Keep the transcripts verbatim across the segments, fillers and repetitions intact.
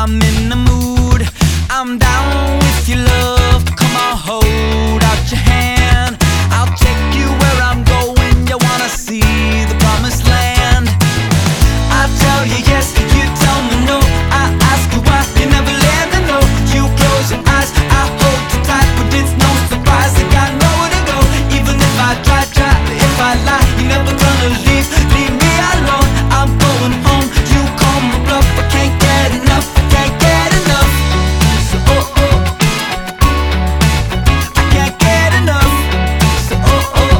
I'm in the mood, I'm down with your love. Come on, hold out your hand, I'll take you where I'm going. You wanna see the promised land? I tell you yes, you tell me no. I ask you why, you never let me know. You close your eyes, I hold you tight, but it's no surprise, I got nowhere to go. Even if I try, try, if I lie, you're never gonna leave, leave me alone. I'm going home, you call my bluff, I can't get enough, I can't get enough. So oh oh, I can't get enough. So oh oh,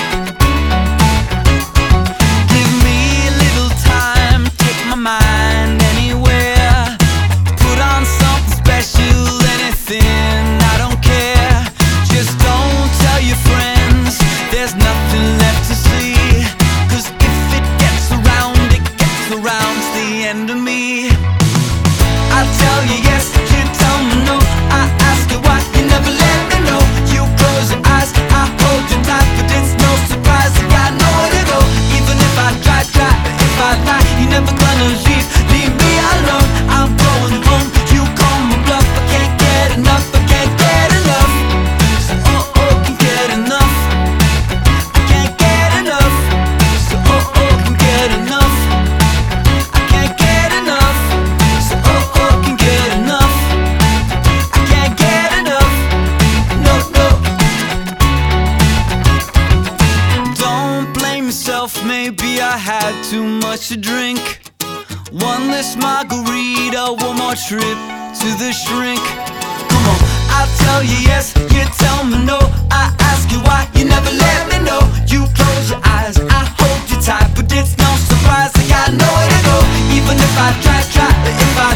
give me a little time, take my mind anywhere. Put on something special, anything, I don't care. Just don't tell your friends, there's nothing left to see. Cause if it gets around, it gets around, it's the end of me. I tell you yes, you tell me no. I ask you why, you never let me know. You close your eyes, I hold you tight, but it's no surprise, I got nowhere to go. Even if I try, try, if I lie, you're never gonna leave, leave me alone. I'm going home, you call my bluff, I can't get enough, I can't get enough. So oh oh, can't get enough, I can't get enough. So oh oh, can't get enough, I can't get enough. So oh oh, can't get enough, I can't get enough. No, no. Don't blame yourself, maybe I had too much to drink. One less margarita, one more trip to the shrink. Come on, I'll tell you yes, you tell me no. I ask you why, you never let me know. You close your eyes, I hold you tight, but it's no surprise, I got nowhere to go. Even if I try, try, if I